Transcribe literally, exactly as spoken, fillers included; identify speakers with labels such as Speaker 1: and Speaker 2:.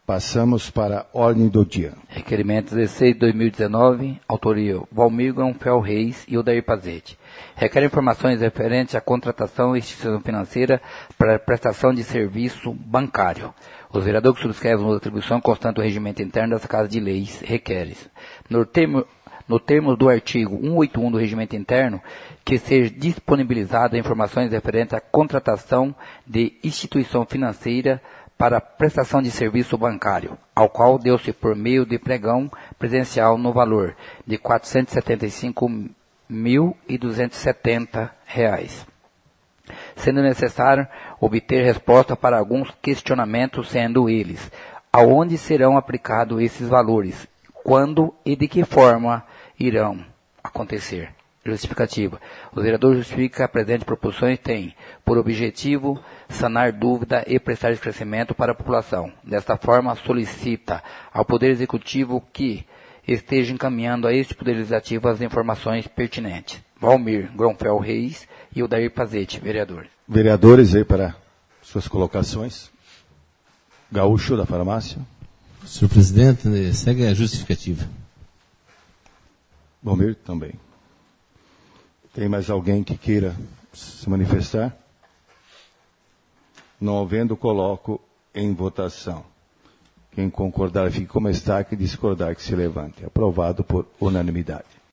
Speaker 1: Passamos para a ordem do dia.
Speaker 2: Requerimento dezesseis de dois mil e dezenove, autoria Valmir Gonfel Reis e Odair Pazete. Requer informações referentes à contratação e instituição financeira para prestação de serviço bancário. Os vereadores que subscrevem a atribuição constante do regimento interno dessa Casa de Leis requerem, no termo, no termo do artigo cento e oitenta e um do regimento interno, que seja disponibilizada informações referentes à contratação de instituição financeira para prestação de serviço bancário, ao qual deu-se por meio de pregão presencial no valor de quatrocentos e setenta e cinco mil duzentos e setenta reais. Sendo necessário obter resposta para alguns questionamentos, sendo eles: aonde serão aplicados esses valores, quando e de que forma irão acontecer. Justificativa. Os vereadores justificam que a presente proposições tem por objetivo sanar dúvida e prestar esclarecimento para a população. Desta forma, solicita ao Poder Executivo que esteja encaminhando a este Poder Legislativo as informações pertinentes. Valmir Gonfel Reis e Odair Pazete, vereadores.
Speaker 1: Vereadores, aí para suas colocações. Gaúcho, da farmácia.
Speaker 3: Senhor presidente, segue a justificativa.
Speaker 1: Valmir, também. Tem mais alguém que queira se manifestar? Não havendo, coloco em votação. Quem concordar fique como está, que discordar que se levante. Aprovado por unanimidade.